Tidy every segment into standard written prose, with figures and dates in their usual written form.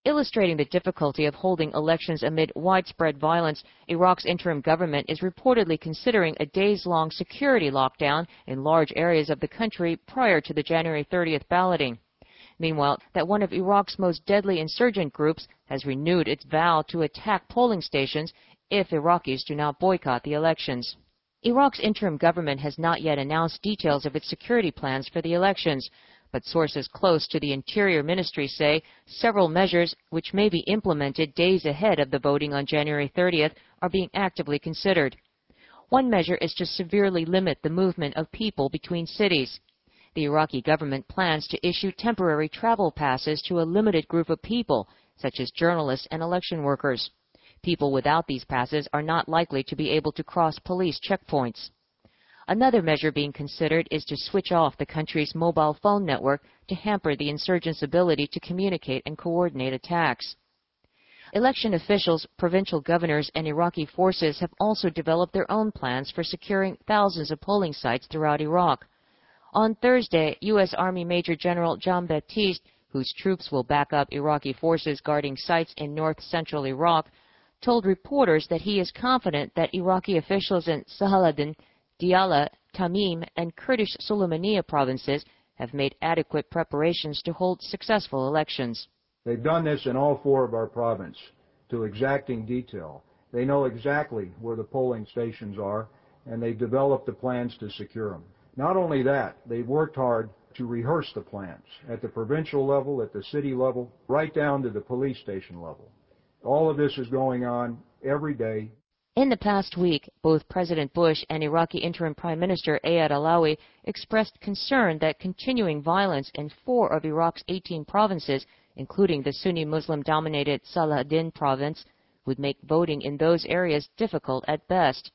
Illustrating the difficulty of holding elections amid widespread violence, Iraq's interim government is reportedly considering a days-long security lockdown in large areas of the country prior to the January 30th balloting. Meanwhile, that one of Iraq's most deadly insurgent groups has renewed its vow to attack polling stations if Iraqis do not boycott the elections. Iraq's interim government has not yet announced details of its security plans for the elections, but sources close to the Interior Ministry say several measures which may be implemented days ahead of the voting on January 30th are being actively considered. One measure is to severely limit the movement of people between cities. The Iraqi government plans to issue temporary travel passes to a limited group of people, such as journalists and election workers. People without these passes are not likely to be able to cross police checkpoints. Another measure being considered is to switch off the country's mobile phone network to hamper the insurgents' ability to communicate and coordinate attacks. Election officials, provincial governors, and Iraqi forces have also developed their own plans for securing thousands of polling sites throughout Iraq. On Thursday, U.S. Army Major General John Baptiste, whose troops will back up Iraqi forces guarding sites in north-central Iraq, told reporters that he is confident that Iraqi officials in Sahaladin, Diyala, Tamim, and Kurdish Sulaymaniyah provinces have made adequate preparations to hold successful elections. They've done this in all four of our provinces to exacting detail. They know exactly where the polling stations are, and they've developed the plans to secure them. Not only that, they've worked hard to rehearse the plans at the provincial level, at the city level, right down to the police station level. All of this is going on every day. In the past week, both President Bush and Iraqi interim Prime Minister Ayad Allawi expressed concern that continuing violence in 4 of Iraq's 18 provinces, including the Sunni Muslim-dominated Saladin province, would make voting in those areas difficult at best.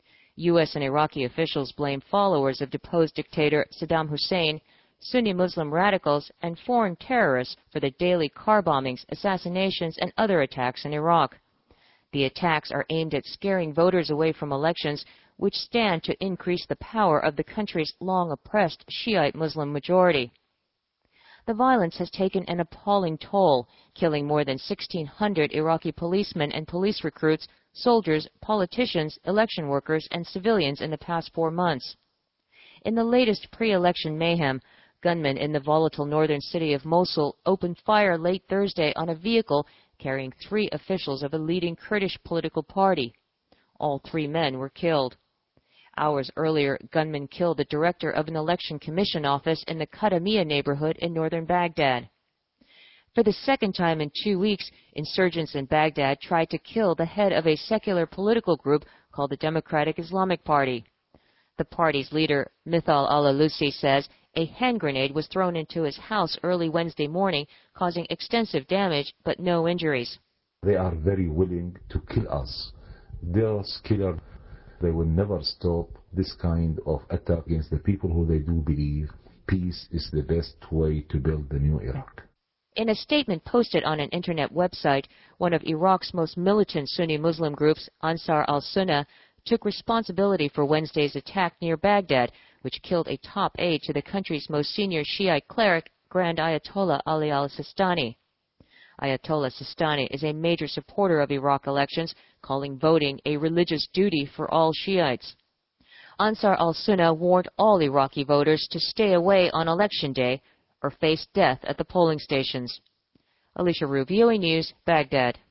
U.S. and Iraqi officials blame followers of deposed dictator Saddam Hussein, Sunni Muslim radicals, and foreign terrorists for the daily car bombings, assassinations, and other attacks in Iraq. The attacks are aimed at scaring voters away from elections, which stand to increase the power of the country's long-oppressed Shiite Muslim majority. The violence has taken an appalling toll, killing more than 1,600 Iraqi policemen and police recruits, soldiers, politicians, election workers, and civilians in the past 4 months. In the latest pre-election mayhem, gunmen in the volatile northern city of Mosul opened fire late Thursday on a vehicle carrying 3 officials of a leading Kurdish political party. All 3 men were killed. Hours earlier, gunmen killed the director of an election commission office in the Qadamiyah neighborhood in northern Baghdad. For the second time in 2 weeks, insurgents in Baghdad tried to kill the head of a secular political group called the Democratic Islamic Party. The party's leader, Mithal al-Alusi, says a hand grenade was thrown into his house early Wednesday morning, causing extensive damage but no injuries. They are very willing to kill us. Those killers, they will never stop this kind of attack against the people who they do believe peace is the best way to build the new Iraq. In a statement posted on an internet website, one of Iraq's most militant Sunni Muslim groups, Ansar al-Sunnah, took responsibility for Wednesday's attack near Baghdad, which killed a top aide to the country's most senior Shiite cleric, Grand Ayatollah Ali al-Sistani. Ayatollah Sistani is a major supporter of Iraq elections, calling voting a religious duty for all Shiites. Ansar al-Sunnah warned all Iraqi voters to stay away on election day or face death at the polling stations. Alicia Rue, VOA News, Baghdad.